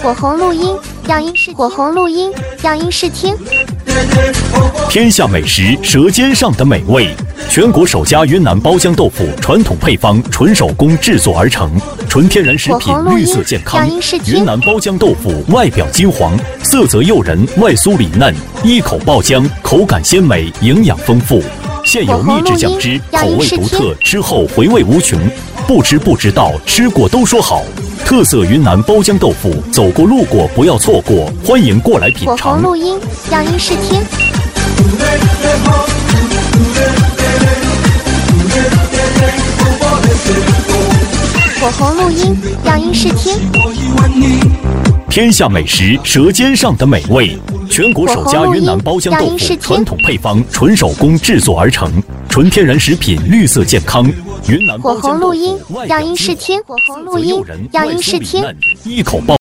火红录音，样音试火红录音，样音试听。 天下美食，舌尖上的美味。全国首家云南包浆豆腐，传统配方，纯手工制作而成，纯天然食品，绿色健康。云南包浆豆腐外表金黄，色泽诱人，外酥里嫩，一口爆浆，口感鲜美，营养丰富。现有秘制酱汁，口味独特，吃后回味无穷。不吃不知道，吃过都说好。特色云南包浆豆腐，走过路过不要错过，欢迎过来品尝。 火红录音，样音试听。火红录音，样音试听。 天下美食，舌尖上的美味。全国首家云南包浆豆腐，传统配方，纯手工制作而成，纯天然食品，绿色健康。云南包浆豆腐， 样音试听。火红录音，样音试听。 一口爆。